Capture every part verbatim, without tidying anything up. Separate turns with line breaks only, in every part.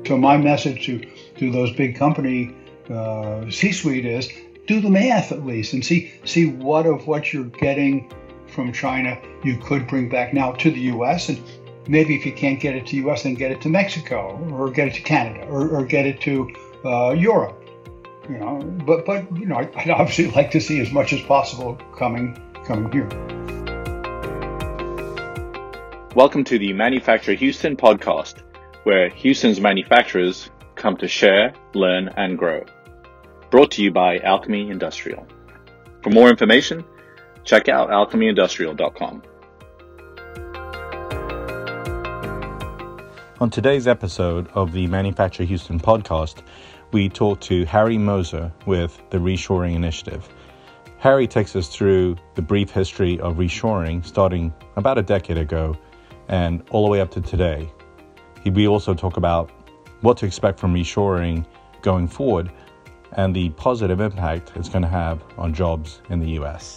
So my message to, to those big company uh, C-suite is do the math at least and see see what of what you're getting from China you could bring back now to the U S, and maybe if you can't get it to U S, then get it to Mexico or get it to Canada or, or get it to uh, Europe. You know, but but you know, I'd obviously like to see as much as possible coming coming here.
Welcome to the Manufacture Houston podcast, where Houston's manufacturers come to share, learn, and grow. Brought to you by Alchemy Industrial. For more information, check out alchemy industrial dot com. On today's episode of the Manufacture Houston podcast, we talk to Harry Moser with the Reshoring Initiative. Harry takes us through the brief history of reshoring starting about a decade ago and all the way up to today. We also talk about what to expect from reshoring going forward and the positive impact it's going to have on jobs in the U S.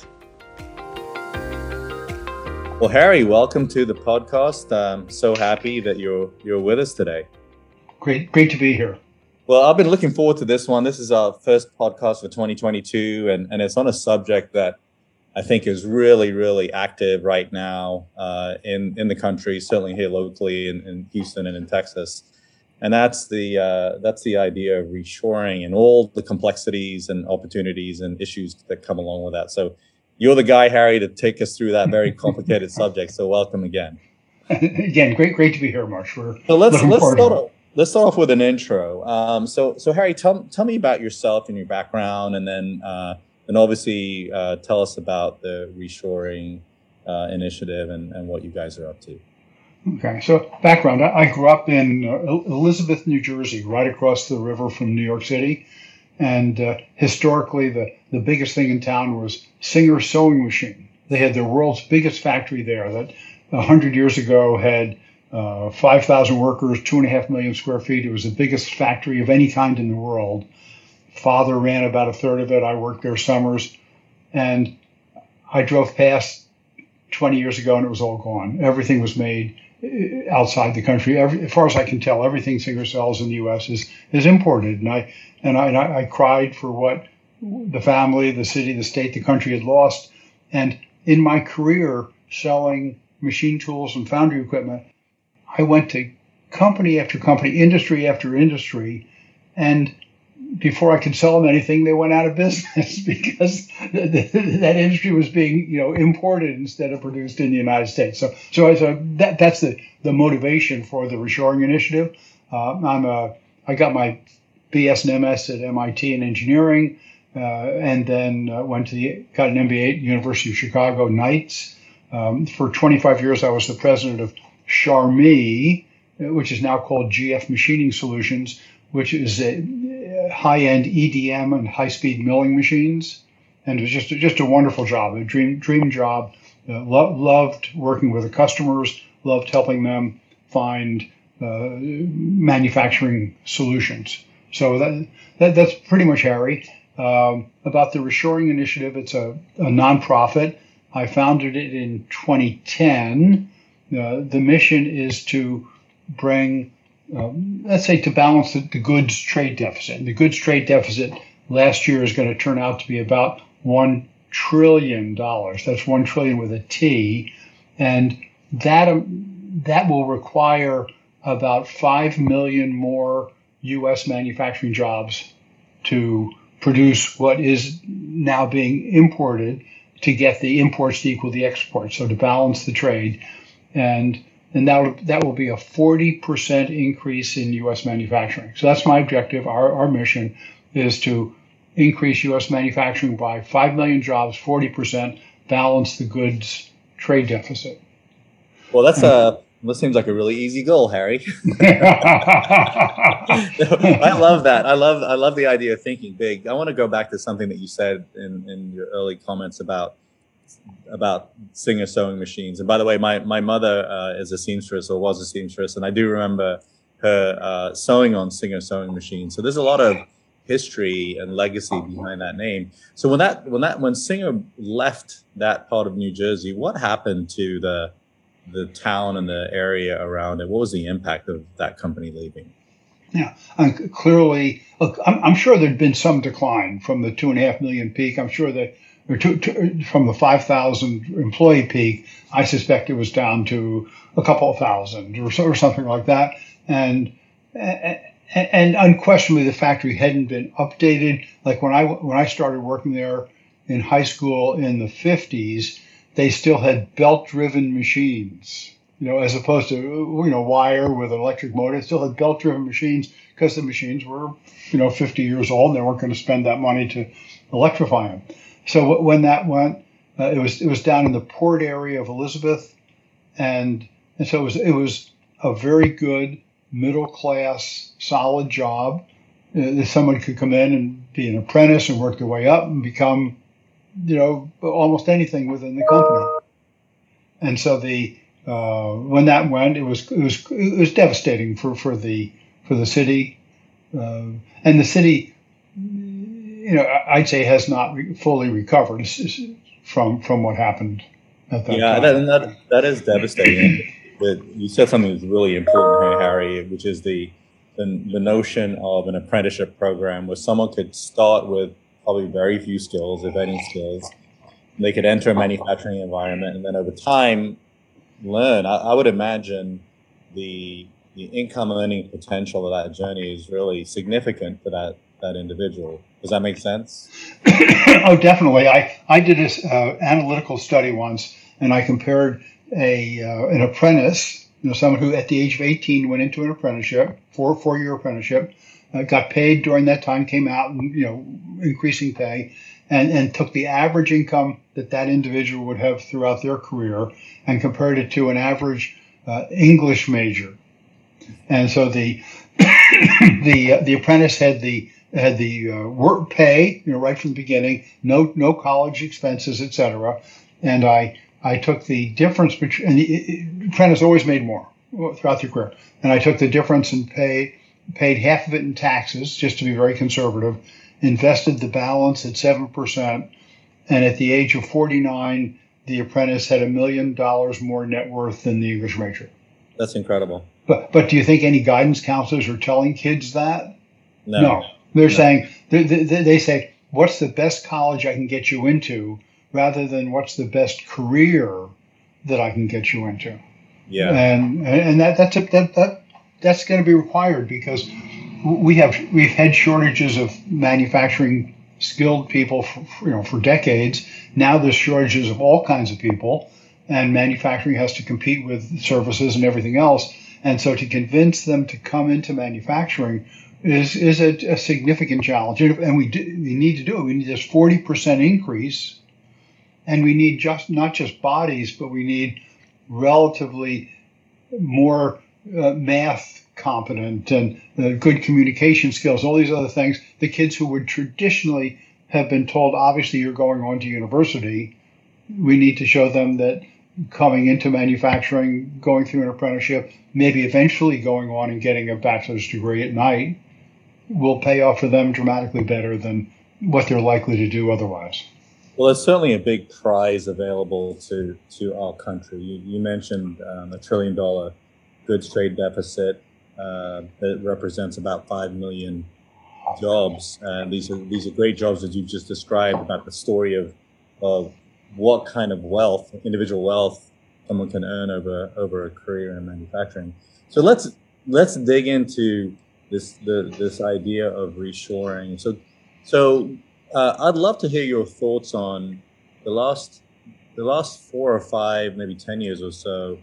Well, Harry, welcome to the podcast. I'm so happy that you're you're with us today.
Great, great to be here.
Well, I've been looking forward to this one. This is our first podcast for twenty twenty-two, and, and it's on a subject that I think is really, really active right now uh, in, in the country, certainly here locally in, in Houston and in Texas. And that's the uh, that's the idea of reshoring and all the complexities and opportunities and issues that come along with that. So you're the guy, Harry, to take us through that very complicated subject. So welcome again.
Again, great, great to be here, Marsh. We're
so let's
looking
let's
forward
start
to it.
off, let's start off with an intro. Um, so so Harry, tell tell me about yourself and your background, and then uh, and obviously uh, tell us about the reshoring uh, initiative and, and what you guys are up to.
Okay, so background, I, I grew up in uh, Elizabeth, New Jersey, right across the river from New York City. And uh, historically, the, the biggest thing in town was Singer Sewing Machine. They had the world's biggest factory there that one hundred years ago had uh, five thousand workers, two and a half million square feet. It was the biggest factory of any kind in the world. Father ran about a third of it. I worked there summers. And I drove past twenty years ago and it was all gone. Everything was made outside the country. Every, as far as I can tell, everything Singer sells in the U S is is imported, and I and I, and I I cried for what the family, the city, the state, the country had lost. And in my career selling machine tools and foundry equipment, I went to company after company, industry after industry, and before I could sell them anything, they went out of business because that industry was being, you know, imported instead of produced in the United States. So, so, so that that's the, the motivation for the Reshoring Initiative. Uh, I'm a I got my B S and M S at M I T in engineering, uh, and then uh, went to the got an M B A at University of Chicago Knights. Um, for twenty-five years, I was the president of Charmy, which is now called G F Machining Solutions, which is a high-end E D M and high-speed milling machines, and it was just just a wonderful job, a dream dream job. Uh, lo- loved working with the customers, loved helping them find uh, manufacturing solutions. So that, that that's pretty much Harry. Um, about the Reshoring Initiative, it's a, a nonprofit. I founded it in twenty ten. Uh, the mission is to bring Um, let's say to balance the, the goods trade deficit. And the goods trade deficit last year is going to turn out to be about one trillion dollars. That's one trillion with a T. And that, um, that will require about five million more U S manufacturing jobs to produce what is now being imported to get the imports to equal the exports. So to balance the trade. And And that will, that will be a forty percent increase in U S manufacturing. So that's my objective. Our, our mission is to increase U S manufacturing by five million jobs, forty percent, balance the goods trade deficit.
Well, that's a, that seems like a really easy goal, Harry. I love that. I love I love the idea of thinking big. I want to go back to something that you said in, in your early comments about about Singer sewing machines. And by the way, my, my mother uh, is a seamstress or was a seamstress, and I do remember her uh, sewing on Singer sewing machines. So there's a lot of history and legacy behind that name. So when that when that when Singer left that part of New Jersey, what happened to the the town and the area around it? What was the impact of that company leaving?
Yeah, and clearly, look, I'm, I'm sure there'd been some decline from the two and a half million peak. I'm sure that, or two, two, from the five thousand employee peak, I suspect it was down to a couple of thousand or, so, or something like that. And and unquestionably, the factory hadn't been updated. Like when I when I started working there in high school in the fifties, they still had belt-driven machines, you know, as opposed to, you know, wire with an electric motor. They still had belt-driven machines because the machines were, you know, fifty years old and they weren't going to spend that money to electrify them. So when that went, uh, it was it was down in the port area of Elizabeth, and and so it was it was a very good middle-class, solid job. Uh, that someone could come in and be an apprentice and work their way up and become, you know, almost anything within the company. And so the uh, when that went, it was it was it was devastating for, for the for the city, uh, and the city, you know, I'd say has not re- fully recovered from from what happened at that
yeah,
time.
that, that that is devastating. But you said something that's really important here, Harry, which is the, the the notion of an apprenticeship program where someone could start with probably very few skills, if any skills. They could enter a manufacturing environment, and then over time learn. I, I would imagine the the income earning potential of that journey is really significant for that that individual. Does that make sense?
Oh, definitely. I I did this uh, analytical study once, and I compared a uh, an apprentice, you know, someone who at the age of eighteen went into an apprenticeship, four four year apprenticeship, uh, got paid during that time, came out, and, you know, increasing pay, and and took the average income that that individual would have throughout their career, and compared it to an average uh, English major, and so the the uh, the apprentice had the had the uh, work pay, you know, right from the beginning, no no college expenses, et cetera, and I. I took the difference between, and the apprentice always made more throughout their career. And I took the difference and paid, paid half of it in taxes, just to be very conservative, invested the balance at seven percent. And at the age of forty-nine, the apprentice had a million dollars more net worth than the English major.
That's incredible.
But but do you think any guidance counselors are telling kids that?
No.
No. They're
no.
saying, they, they, they say, what's the best college I can get you into, rather than what's the best career that I can get you into.
Yeah.
And and that that's a, that that that's going to be required, because we have we've had shortages of manufacturing skilled people for, you know, for decades. Now there's shortages of all kinds of people, and manufacturing has to compete with services and everything else. And so to convince them to come into manufacturing is is a, a significant challenge. And we do, we need to do it. We need this forty percent increase. And we need just not just bodies, but we need relatively more uh, math competent and uh, good communication skills, all these other things. The kids who would traditionally have been told, obviously, you're going on to university, we need to show them that coming into manufacturing, going through an apprenticeship, maybe eventually going on and getting a bachelor's degree at night will pay off for them dramatically better than what they're likely to do otherwise.
Well, there's certainly a big prize available to, to our country. You, you mentioned um, a trillion dollar goods trade deficit uh, that represents about five million jobs. And these are these are great jobs that you've just described, about the story of of what kind of wealth, individual wealth, someone can earn over over a career in manufacturing. So let's let's dig into this the this idea of reshoring. So so. Uh, I'd love to hear your thoughts on the last, the last four or five, maybe ten years or so.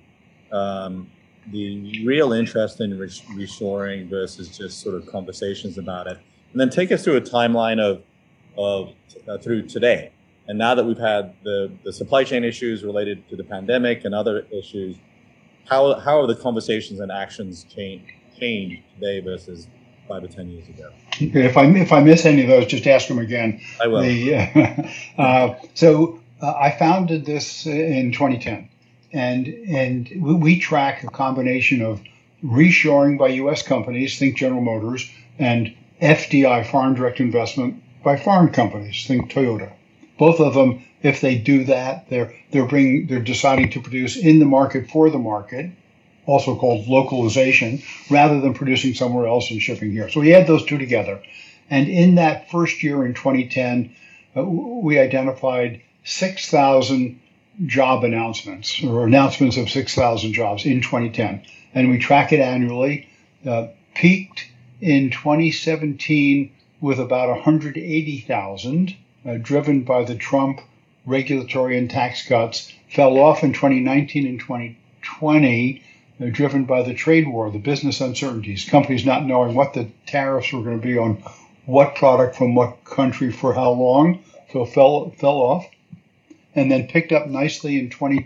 Um, the real interest in reshoring versus just sort of conversations about it, and then take us through a timeline of, of uh, through today. And now that we've had the, the supply chain issues related to the pandemic and other issues, how how have the conversations and actions changed changed today versus five or ten years ago?
Okay, if I if I miss any of those, just ask them again.
I will.
The, uh, uh, so uh, I founded this in twenty ten, and and we, we track a combination of reshoring by U S companies, think General Motors, and F D I, foreign direct investment, by foreign companies, think Toyota. Both of them, if they do that, they're they're bringing they're deciding to produce in the market for the market, also called localization, rather than producing somewhere else and shipping here. So we had those two together. And in that first year in twenty ten, uh, we identified six thousand job announcements, or announcements of six thousand jobs in twenty ten. And we track it annually. Uh, peaked in twenty seventeen with about one hundred eighty thousand, uh, driven by the Trump regulatory and tax cuts, fell off in twenty nineteen and twenty twenty, uh, driven by the trade war, the business uncertainties, companies not knowing what the tariffs were going to be on what product from what country for how long, so it fell, fell off, and then picked up nicely in twenty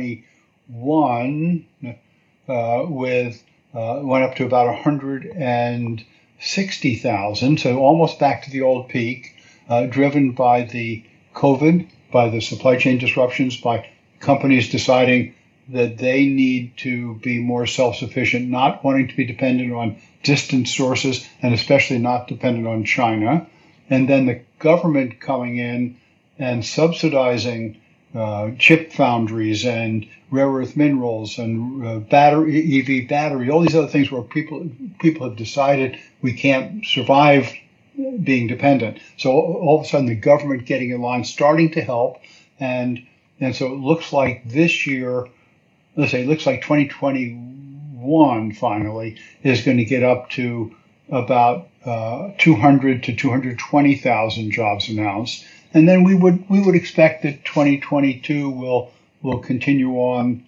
twenty-one uh, with uh, went up to about one hundred sixty thousand, so almost back to the old peak, uh, driven by the COVID, by the supply chain disruptions, by companies deciding that they need to be more self-sufficient, not wanting to be dependent on distant sources, and especially not dependent on China. And then the government coming in and subsidizing uh, chip foundries and rare earth minerals and uh, battery, E V battery, all these other things where people people have decided we can't survive being dependent. So all of a sudden the government getting in line, starting to help. And and so it looks like this year, let's say it looks like twenty twenty-one finally is going to get up to about uh, two hundred to two hundred twenty thousand jobs announced. And then we would we would expect that twenty twenty-two will will continue on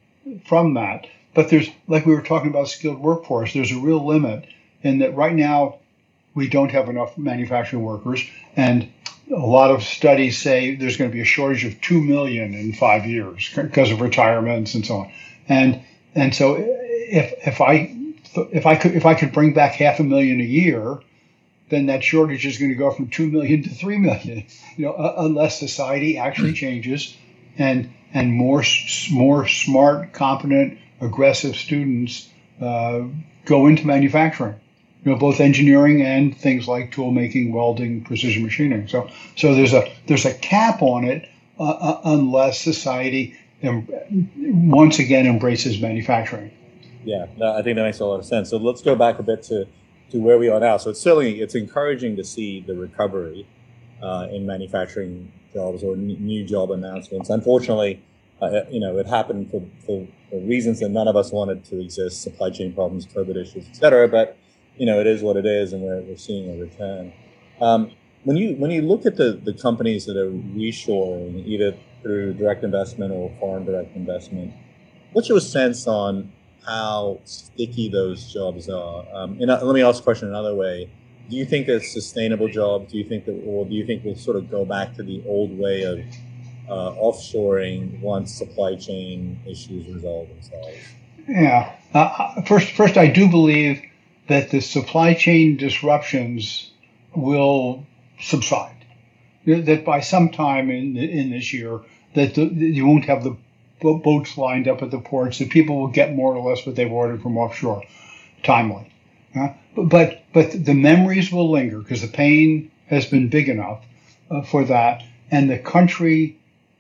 from that. But there's, like we were talking about skilled workforce, there's a real limit in that right now we don't have enough manufacturing workers, and a lot of studies say there's going to be a shortage of two million in five years because of retirements and so on. And and so if if I if I could if I could bring back half a million a year, then that shortage is going to go from two million to three million. You know, uh, unless society actually changes, and and more more smart, competent, aggressive students uh, go into manufacturing. You know, both engineering and things like tool making, welding, precision machining. So, so there's a there's a cap on it uh, uh, unless society em- once again embraces manufacturing.
Yeah, no, I think that makes a lot of sense. So let's go back a bit to, to where we are now. So it's certainly it's encouraging to see the recovery uh, in manufacturing jobs or n- new job announcements. Unfortunately, uh, you know, it happened for, for, for reasons that none of us wanted to exist: supply chain problems, COVID issues, et cetera. But you know, it is what it is, and we're, we're seeing a return. Um, when you when you look at the, the companies that are reshoring, either through direct investment or foreign direct investment, what's your sense on how sticky those jobs are? Um, and uh, let me ask the question another way: do you think it's sustainable jobs? Do you think that, or do you think we'll sort of go back to the old way of uh, offshoring once supply chain issues resolve themselves?
Yeah. Uh, first, first, I do believe that the supply chain disruptions will subside. That by some time in in this year, that the, you won't have the boats lined up at the ports. That people will get more or less what they've ordered from offshore, timely. Uh, but but the memories will linger because the pain has been big enough uh, for that, and the country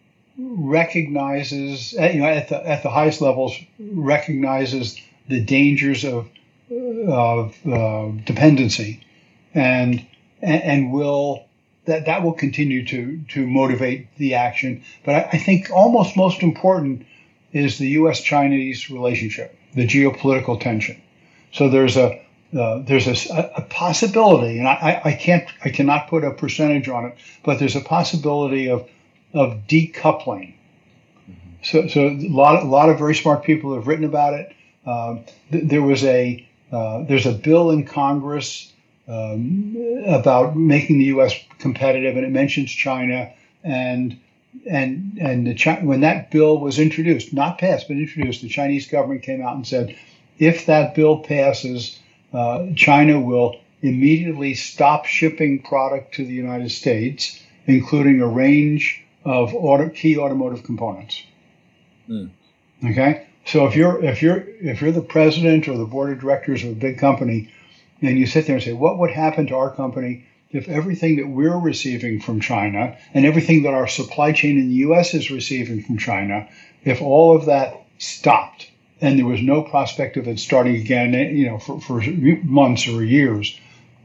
recognizes, you know, at the at the highest levels, recognizes the dangers of of uh, dependency, and and will that that will continue to to motivate the action. But I, I think almost most important is the U S Chinese relationship, the geopolitical tension. So there's a uh, there's a, a possibility, and I, I can't I cannot put a percentage on it, but there's a possibility of of decoupling. Mm-hmm. So so a lot a lot of very smart people have written about it. Um, th- there was a Uh, there's a bill in Congress um, about making the U S competitive, and it mentions China. And and and the Chi- when that bill was introduced, not passed, but introduced, the Chinese government came out and said, if that bill passes, uh, China will immediately stop shipping product to the United States, including a range of auto, key automotive components. Mm. Okay. So if you're if you're if you're the president or the board of directors of a big company, and you sit there and say, what would happen to our company if everything that we're receiving from China and everything that our supply chain in the U S is receiving from China, if all of that stopped? and there was no prospect of it starting again, you know, for, for months or years,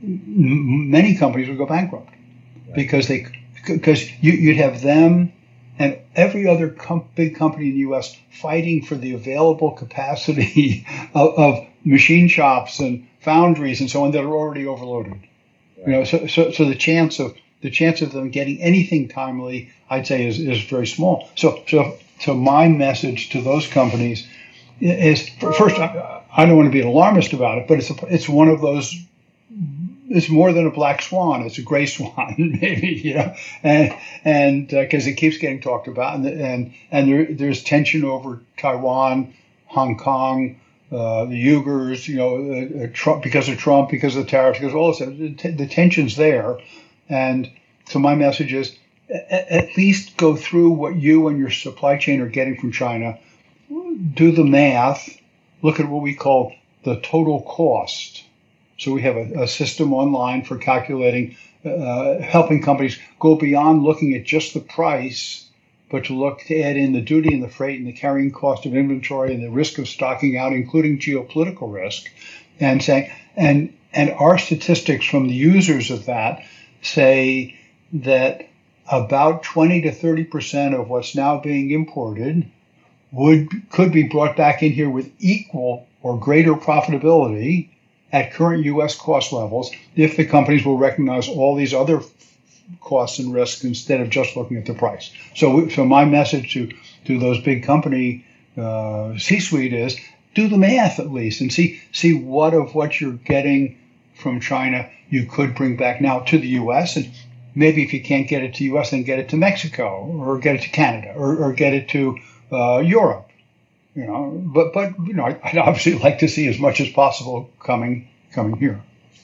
many companies would go bankrupt right. because they because you, you'd have them and every other com- big company in the U S fighting for the available capacity of, of machine shops and foundries and so on that are already overloaded. Right. You know, so, so so the chance of the chance of them getting anything timely, I'd say, is, is very small. So so so my message to those companies is, first, I, I don't want to be an alarmist about it, but it's a, it's one of those. It's more than a black swan; it's a gray swan, maybe, you know, and and because uh, it keeps getting talked about, and and and there, there's tension over Taiwan, Hong Kong, uh, the Uyghurs, you know, uh, Trump because of Trump, because of the tariffs, because of all this. The, t- the tension's there, and so my message is, at, at least go through what you and your supply chain are getting from China. Do the math, look at what we call the total cost. So we have a, a system online for calculating, uh, helping companies go beyond looking at just the price, but to look to add in the duty and the freight and the carrying cost of inventory and the risk of stocking out, including geopolitical risk, and saying, and and our statistics from the users of that say that about twenty to thirty percent of what's now being imported would could be brought back in here with equal or greater profitability at current U S cost levels if the companies will recognize all these other costs and risks instead of just looking at the price. So, so my message to to those big company uh, C-suite is, do the math at least and see see what of what you're getting from China you could bring back now to the U S, and maybe if you can't get it to U S, then get it to Mexico or get it to Canada or, or get it to Uh, Europe, you know, but but you know, I'd obviously like to see as much as possible coming coming here.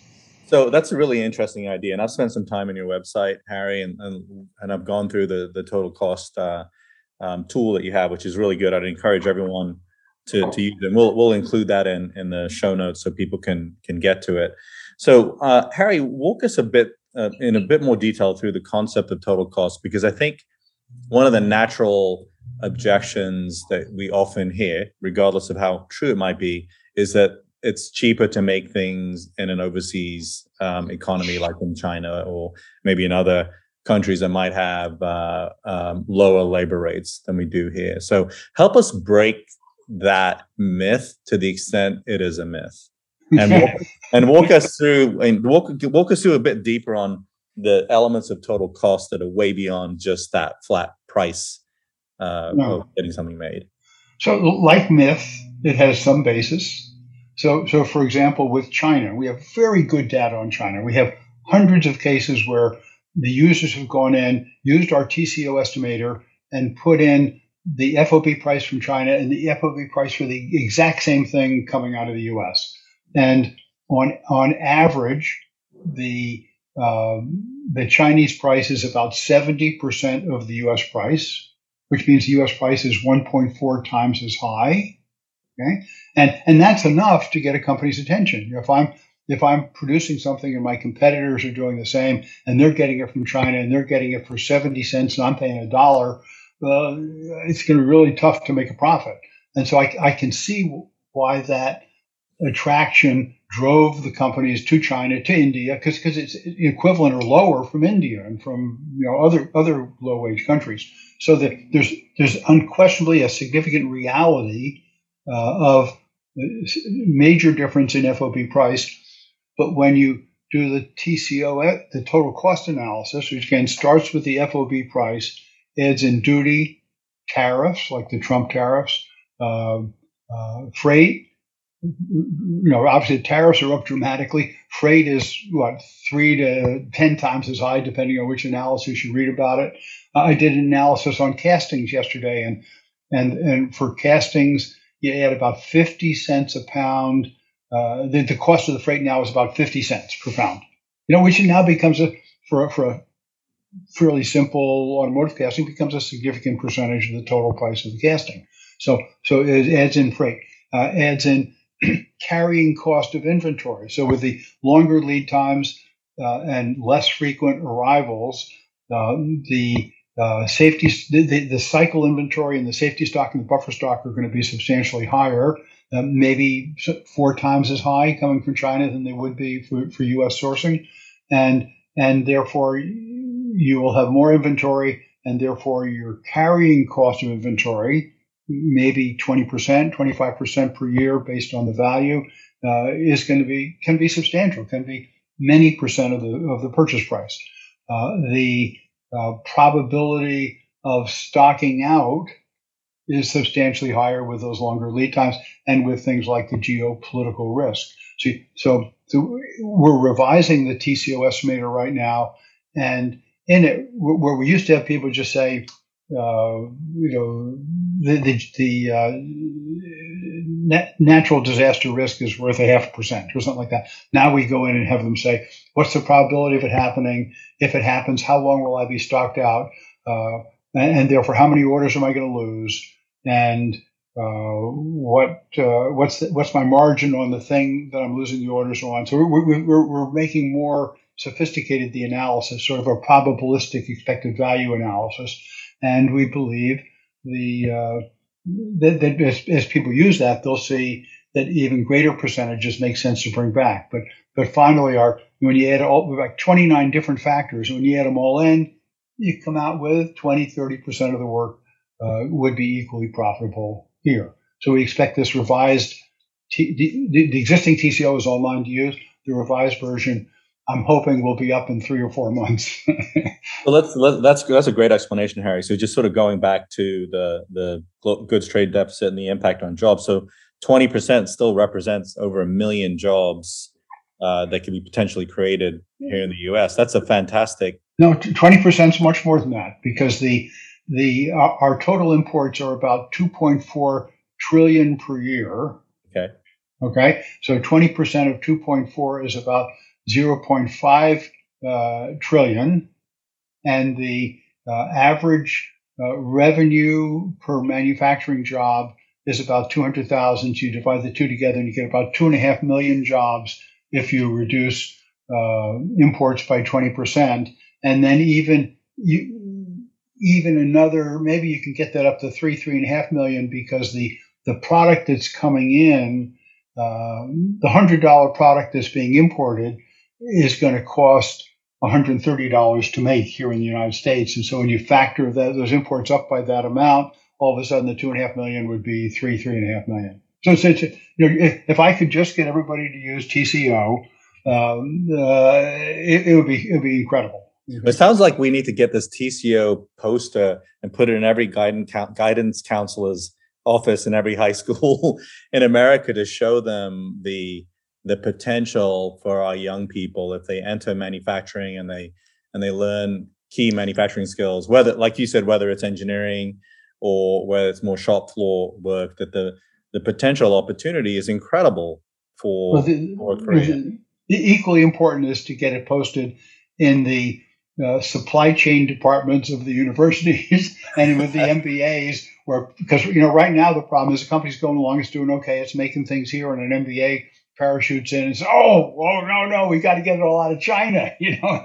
So that's a really interesting idea, and I've spent some time on your website, Harry, and and, and I've gone through the the total cost uh, um, tool that you have, which is really good. I'd encourage everyone to to use it. And we'll we'll include that in in the show notes so people can can get to it. So uh, Harry, walk us a bit uh, in a bit more detail through the concept of total cost, because I think one of the natural objections that we often hear, regardless of how true it might be, is that it's cheaper to make things in an overseas um, economy like in China or maybe in other countries that might have uh, um, lower labor rates than we do here. So help us break that myth to the extent it is a myth, and walk, and walk us through and walk walk us through a bit deeper on the elements of total cost that are way beyond just that flat price uh, no. of getting something made.
So, like myth, it has some basis. So, so for example, with China, we have very good data on China. We have hundreds of cases where the users have gone in, used our T C O estimator, and put in the F O B price from China and the F O B price for the exact same thing coming out of the U S. And on on average, the um, the Chinese price is about seventy percent of the U S price, which means the U S price is one point four times as high. Okay, and and that's enough to get a company's attention. You know, if I'm if I'm producing something and my competitors are doing the same, and they're getting it from China and they're getting it for seventy cents, and I'm paying a dollar, uh, it's going to be really tough to make a profit. And so I, I can see why that attraction drove the companies to China, to India, because because it's equivalent or lower from India and from you know other other low wage countries. So that there's there's unquestionably a significant reality uh, of major difference in F O B price. But when you do the T C O, the total cost analysis, which again starts with the F O B price, adds in duty, tariffs like the Trump tariffs, uh, uh, freight. You know, obviously tariffs are up dramatically. Freight is what three to ten times as high, depending on which analysis you read about it. Uh, I did an analysis on castings yesterday, and and and for castings, you add about fifty cents a pound. Uh, the, the cost of the freight now is about fifty cents per pound. You know, which now becomes a for for a fairly simple automotive casting becomes a significant percentage of the total price of the casting. So so it adds in freight, uh, adds in carrying cost of inventory. So with the longer lead times uh, and less frequent arrivals, uh, the Uh, safety, the, the, the cycle inventory and the safety stock and the buffer stock are going to be substantially higher, uh, maybe four times as high coming from China than they would be for, for U S sourcing. And, and therefore you will have more inventory, and therefore your carrying cost of inventory, maybe twenty percent, twenty-five percent per year based on the value, uh, is going to be, can be substantial, can be many percent of the, of the purchase price. Uh, the Uh, probability of stocking out is substantially higher with those longer lead times and with things like the geopolitical risk. So, so, so we're revising the T C O estimator right now, and in it, where we used to have people just say, uh, you know, the the, the uh, nat- natural disaster risk is worth a half a percent or something like that. Now we go in and have them say, what's the probability of it happening? If it happens, how long will I be stocked out? Uh, and, and therefore, how many orders am I going to lose? And uh, what uh, what's the, what's my margin on the thing that I'm losing the orders on? So we're, we're, we're making more sophisticated the analysis, sort of a probabilistic expected value analysis. And we believe the uh, that, that as, as people use that, they'll see that even greater percentages make sense to bring back. But but finally, our when you add all like twenty-nine different factors, when you add them all in, you come out with twenty, thirty percent of the work uh, would be equally profitable here. So we expect this revised, T, the, the existing T C O is online to use. The revised version, I'm hoping, will be up in three or four months.
So let's let, that's that's a great explanation, Harry. So just sort of going back to the the goods trade deficit and the impact on jobs. So twenty percent still represents over a million jobs uh, that could be potentially created here in the U S. That's a fantastic.
No, twenty percent is much more than that, because the the uh, our total imports are about two point four trillion per year.
Okay.
Okay. So twenty percent of two point four is about zero point five uh, trillion. And the uh, average uh, revenue per manufacturing job is about two hundred thousand. So you divide the two together and you get about two and a half million jobs if you reduce uh, imports by twenty percent. And then even you, even another, maybe you can get that up to three, three and a half million, because the, the product that's coming in, uh, the one hundred dollars product that's being imported is going to cost one hundred thirty dollars to make here in the United States. And so when you factor that, those imports up by that amount, all of a sudden the two and a half million would be three, three and a half million. So it's, it's you know, if, if I could just get everybody to use T C O, um, uh, it, it would be, it would be incredible.
It sounds like we need to get this T C O poster and put it in every guidance guidance counselor's office in every high school in America to show them the the potential for our young people if they enter manufacturing and they and they learn key manufacturing skills, whether, like you said, whether it's engineering or whether it's more shop floor work, that the the potential opportunity is incredible for,
well, the,
for Korea.
The, equally important is to get it posted in the uh, supply chain departments of the universities and with the M B As, where, because you know right now the problem is the company's going along, it's doing okay, it's making things here, and an M B A parachutes in and says, oh, oh no, no, we got to get it all out of China, you know.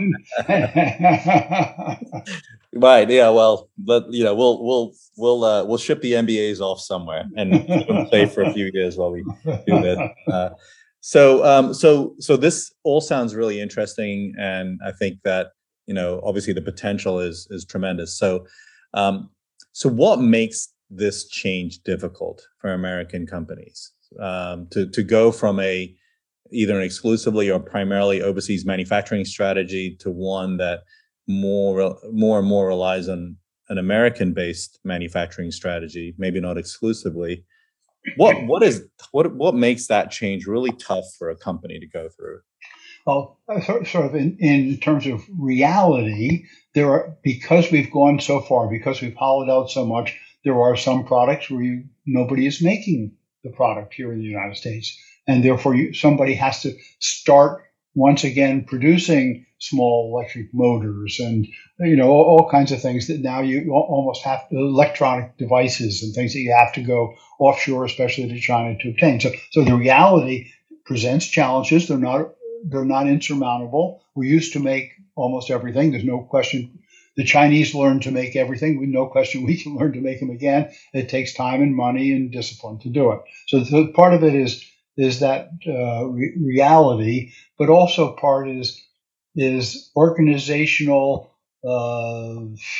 Right. Yeah. Well, but you know, we'll we'll we'll uh, we'll ship the M B As off somewhere and keep them safe for a few years while we do this. Uh, so um, so so this all sounds really interesting, and I think that you know obviously the potential is is tremendous. So um, so what makes this change difficult for American companies? Um, to to go from a either an exclusively or primarily overseas manufacturing strategy to one that more more and more relies on an American-based manufacturing strategy, maybe not exclusively. What what is what what makes that change really tough for a company to go through?
Well, sort of in, in terms of reality, there are, because we've gone so far, because we've hollowed out so much, there are some products where you, nobody is making the product here in the United States. And therefore, you, somebody has to start once again producing small electric motors and, you know, all, all kinds of things that now you almost have electronic devices and things that you have to go offshore, especially to China, to obtain. So, so the reality presents challenges. They're not, they're not insurmountable. We used to make almost everything. There's no question the Chinese learned to make everything. With no question, we can learn to make them again. It takes time and money and discipline to do it. So the, part of it is is that uh, re- reality, but also part is is organizational uh,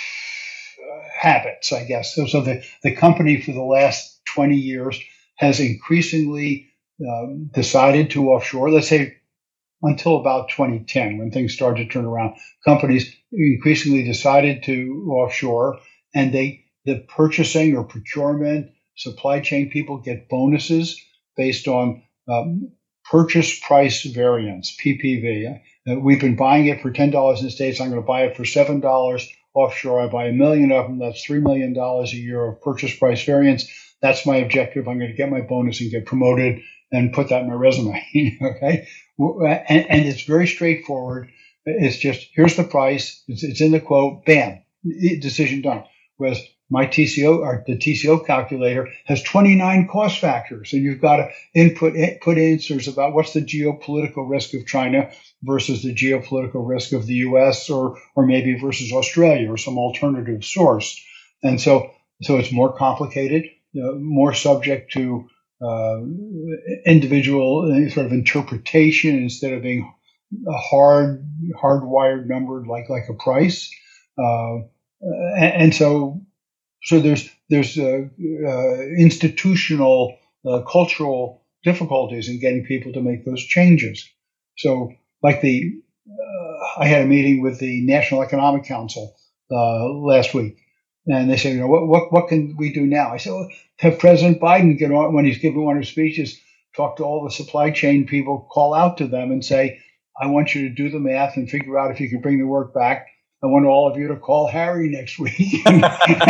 habits, I guess. So, so the, the company for the last twenty years has increasingly um, decided to offshore. Let's say until about twenty ten, when things started to turn around, companies increasingly decided to offshore, and they the purchasing or procurement, supply chain people get bonuses based on um, purchase price variance, P P V. Uh, we've been buying it for ten dollars in the States. I'm going to buy it for seven dollars offshore. I buy a million of them. That's three million dollars a year of purchase price variance. That's my objective. I'm going to get my bonus and get promoted and put that in my resume. Okay. And, and it's very straightforward. It's just, here's the price. It's, it's in the quote. Bam. Decision done. Whereas my T C O, or the T C O calculator, has twenty-nine cost factors, and you've got to input put answers about what's the geopolitical risk of China versus the geopolitical risk of the U S, or or maybe versus Australia or some alternative source. And so, so it's more complicated, you know, more subject to uh, individual sort of interpretation instead of being a hard, hardwired numbered like like a price. Uh, and, and so. So there's there's uh, uh, institutional, uh, cultural difficulties in getting people to make those changes. So, like the, uh, I had a meeting with the National Economic Council uh, last week, and they said, you know, what what what can we do now? I said, well, have President Biden get on when he's giving one of his speeches, talk to all the supply chain people, call out to them, and say, I want you to do the math and figure out if you can bring the work back. I want all of you to call Harry next week, and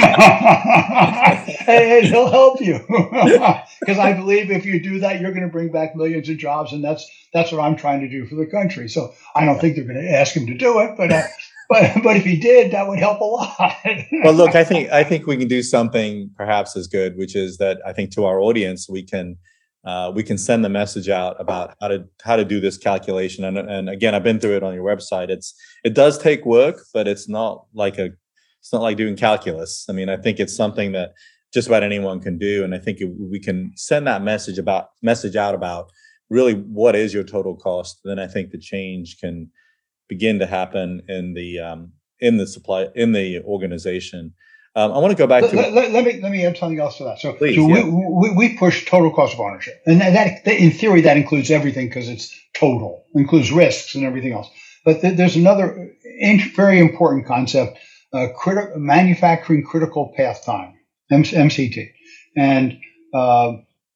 he'll help you. Because I believe if you do that, you're going to bring back millions of jobs, and that's that's what I'm trying to do for the country. So I don't think they're going to ask him to do it, but uh, but but if he did, that would help a lot.
Well, look, I think I think we can do something perhaps as good, which is that I think to our audience we can. Uh, we can send the message out about how to how to do this calculation, and and again, I've been through it on your website. It's it does take work, but it's not like a it's not like doing calculus. I mean, I think it's something that just about anyone can do, and I think if we can send that message about message out about really what is your total cost. Then I think the change can begin to happen in the um, in the supply in the organization. Um, I want to go back
let,
to
let, let, let me let me add something else to that. So,
Please,
so
yeah.
we, we we push total cost of ownership, and that, that in theory that includes everything because it's total, includes risks and everything else. But th- there's another in- very important concept: uh, criti- manufacturing critical path time, M C T, and uh,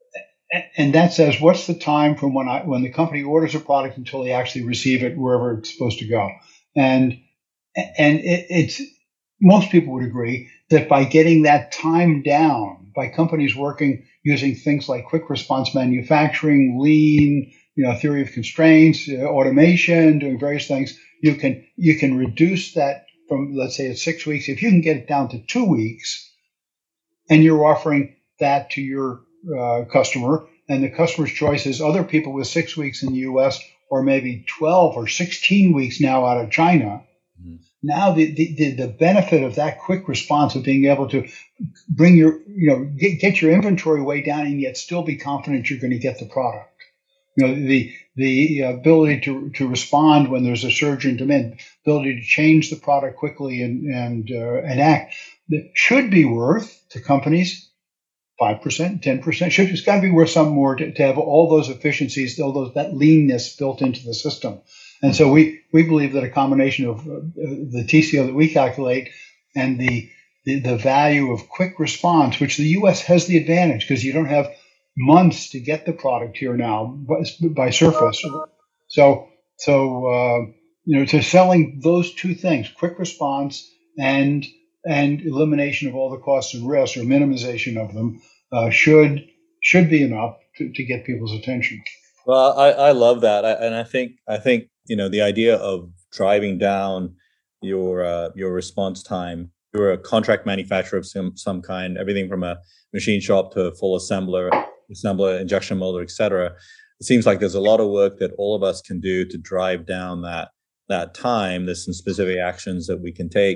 and that says what's the time from when I when the company orders a product until they actually receive it wherever it's supposed to go, and and it, it's most people would agree that by getting that time down, by companies working using things like quick response manufacturing, lean, you know, theory of constraints, uh, automation, doing various things, you can you can reduce that from, let's say, it's six weeks. If you can get it down to two weeks, and you're offering that to your uh, customer, and the customer's choice is other people with six weeks in the U S or maybe twelve or sixteen weeks now out of China. Mm-hmm. Now the, the, the benefit of that quick response of being able to bring your, you know, get, get your inventory way down and yet still be confident you're going to get the product. You know, the the ability to to respond when there's a surge in demand, ability to change the product quickly and and uh, and act, that should be worth to companies five percent, ten percent. Should it's got to be worth some more to, to have all those efficiencies, all those that leanness built into the system. And so we, we believe that a combination of uh, the T C O that we calculate and the, the the value of quick response, which the U S has the advantage because you don't have months to get the product here now by, by surface. So so uh, you know, to selling those two things, quick response and and elimination of all the costs and risks or minimization of them, uh, should should be enough to, to get people's attention.
Well, I, I love that, I, and I think I think you know the idea of driving down your uh, your response time. You're a contract manufacturer of some some kind, everything from a machine shop to a full assembler, assembler, injection molder, et cetera. It seems like there's a lot of work that all of us can do to drive down that that time. There's some specific actions that we can take.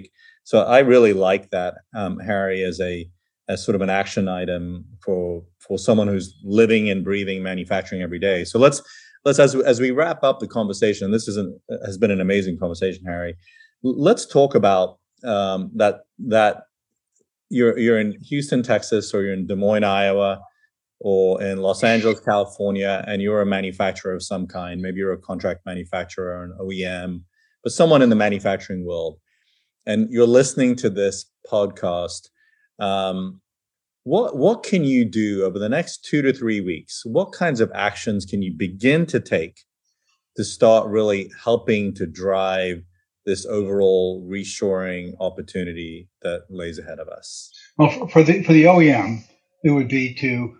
So I really like that, um, Harry, as a as sort of an action item for for someone who's living and breathing manufacturing every day. So let's let's as as we wrap up the conversation. This isn't has been an amazing conversation, Harry. Let's talk about um, that that you're you're in Houston, Texas, or you're in Des Moines, Iowa, or in Los Angeles, California, and you're a manufacturer of some kind. Maybe you're a contract manufacturer or an O E M, but someone in the manufacturing world, and you're listening to this podcast. Um, what what can you do over the next two to three weeks? What kinds of actions can you begin to take to start really helping to drive this overall reshoring opportunity that lays ahead of us?
Well, for, for the for the O E M, it would be to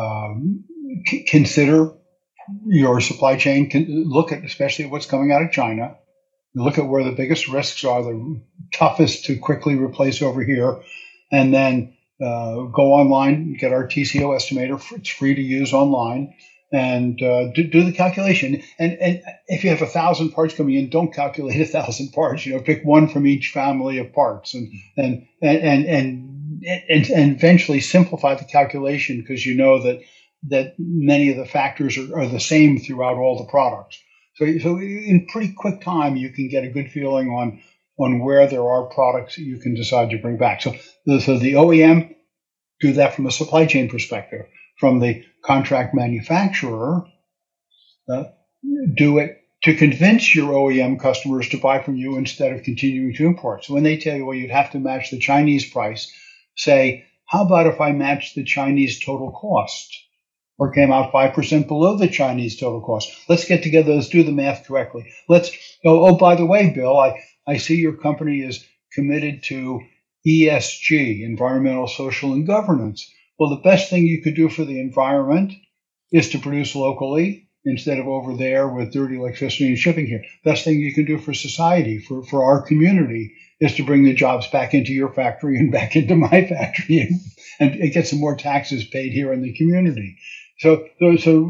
um, c- consider your supply chain. Can look at especially what's coming out of China. Look at where the biggest risks are, the toughest to quickly replace over here, and then uh, go online, get our T C O estimator. It's free to use online, and uh, do, do the calculation. And, and if you have a thousand parts coming in, don't calculate a thousand parts. You know, pick one from each family of parts, and and and and and, and, and eventually simplify the calculation, because you know that that many of the factors are, are the same throughout all the products. So, so in pretty quick time, you can get a good feeling on on where there are products that you can decide to bring back. So, the, so the O E M, do that from a supply chain perspective. From the contract manufacturer, uh, do it to convince your O E M customers to buy from you instead of continuing to import. So when they tell you, well, you'd have to match the Chinese price, say, how about if I match the Chinese total cost? Or came out five percent below the Chinese total cost. Let's get together. Let's do the math correctly. Let's, oh, oh by the way, Bill, I, I see your company is committed to E S G, environmental, social, and governance. Well, the best thing you could do for the environment is to produce locally instead of over there with dirty electricity and shipping here. Best thing you can do for society, for, for our community, is to bring the jobs back into your factory and back into my factory and, and get some more taxes paid here in the community. So, so,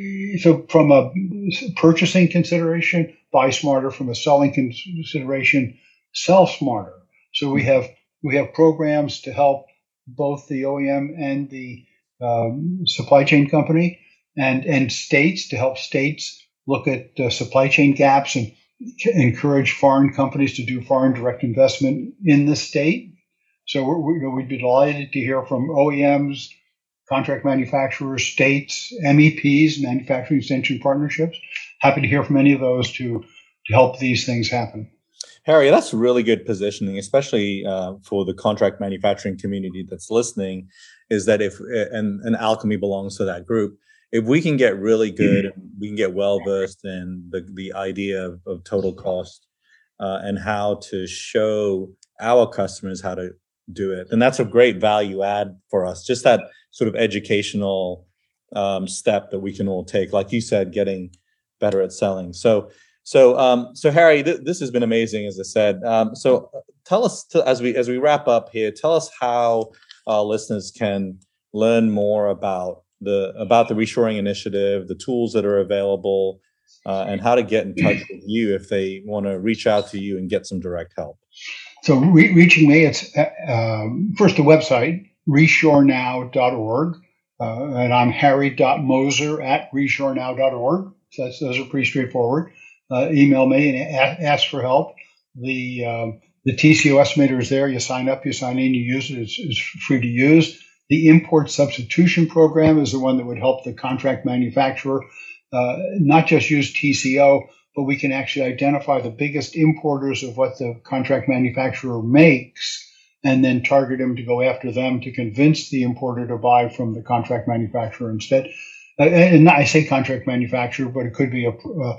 so from a purchasing consideration, buy smarter. From a selling consideration, sell smarter. So we have we have programs to help both the O E M and the um, supply chain company, and and states to help states look at uh, supply chain gaps and encourage foreign companies to do foreign direct investment in the state. So we're, you know, we'd be delighted to hear from O E Ms, contract manufacturers, states, M E Ps, manufacturing extension partnerships. Happy to hear from any of those to, to help these things happen.
Harry, that's really good positioning, especially uh, for the contract manufacturing community that's listening, is that if, and, and Alchemy belongs to that group, if we can get really good, mm-hmm. and we can get well-versed in the, the idea of, of total cost uh, and how to show our customers how to do it, then that's a great value add for us. Just that sort of educational um, step that we can all take, like you said, getting better at selling. So, so, um, so Harry, th- this has been amazing, as I said. Um, so, tell us to, as we as we wrap up here, tell us how our listeners can learn more about the about the reshoring initiative, the tools that are available, uh, and how to get in touch with you if they want to reach out to you and get some direct help.
So, re- reaching me, it's uh, um, first the website, reshore now dot org. Uh, and I'm harry dot moser at reshore now dot org. So that's, those are pretty straightforward. Uh, email me and a- ask for help. The um, the T C O estimator is there. You sign up, you sign in, you use it. It's, it's free to use. The import substitution program is the one that would help the contract manufacturer uh, not just use T C O, but we can actually identify the biggest importers of what the contract manufacturer makes, and then target them to go after them to convince the importer to buy from the contract manufacturer instead. Uh, and I say contract manufacturer, but it could be a, a,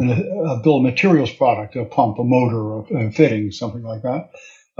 a bill of materials product, a pump, a motor, a, a fitting, something like that.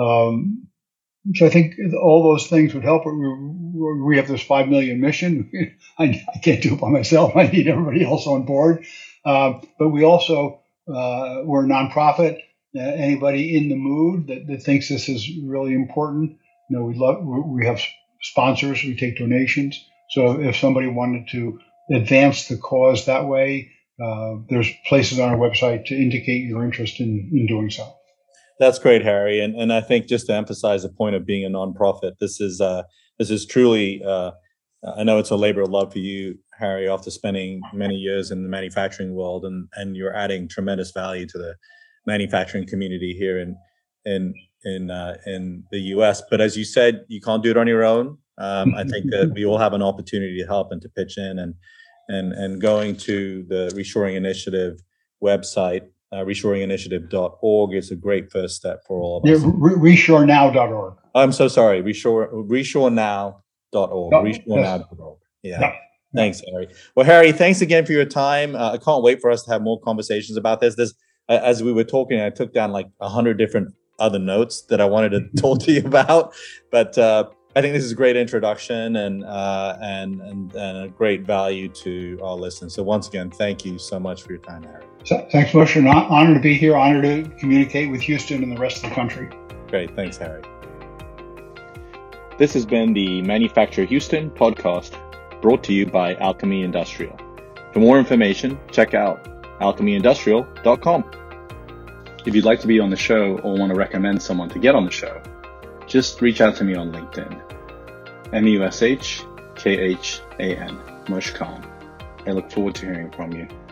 Um, so I think all those things would help. We, we have this five million mission. I, I can't do it by myself. I need everybody else on board. Uh, but we also, uh, we're a nonprofit. Uh, anybody in the mood that, that thinks this is really important, you know, we love, we have sponsors, we take donations. So if somebody wanted to advance the cause that way, uh, there's places on our website to indicate your interest in, in doing so.
That's great, Harry. And and I think just to emphasize the point of being a nonprofit, this is uh, this is truly. Uh, I know it's a labor of love for you, Harry, after spending many years in the manufacturing world, and and you're adding tremendous value to the manufacturing community here in in in uh, in the U S. But as you said, you can't do it on your own. Um, I think that we all have an opportunity to help and to pitch in, and and and going to the Reshoring Initiative website. Uh, reshoring initiative dot org is a great first step for all of us.
Yeah, re- reshore now dot org.
I'm so sorry. Reshore, reshore now dot org.
No,
reshore now dot org. Yeah.
No, no.
Thanks, Harry. Well, Harry, thanks again for your time. Uh, I can't wait for us to have more conversations about this. This, uh, as we were talking, I took down like a hundred different other notes that I wanted to talk to you about. But uh, I think this is a great introduction and, uh, and and and a great value to our listeners. So once again, thank you so much for your time, Harry.
So, thanks much. An honor to be here. Honor to communicate with Houston and the rest of the country.
Great. Thanks, Harry.
This has been the Manufacture Houston podcast, brought to you by Alchemy Industrial. For more information, check out alchemy industrial dot com. If you'd like to be on the show or want to recommend someone to get on the show, just reach out to me on LinkedIn. M U S H K H A N, Mushkhan. I look forward to hearing from you.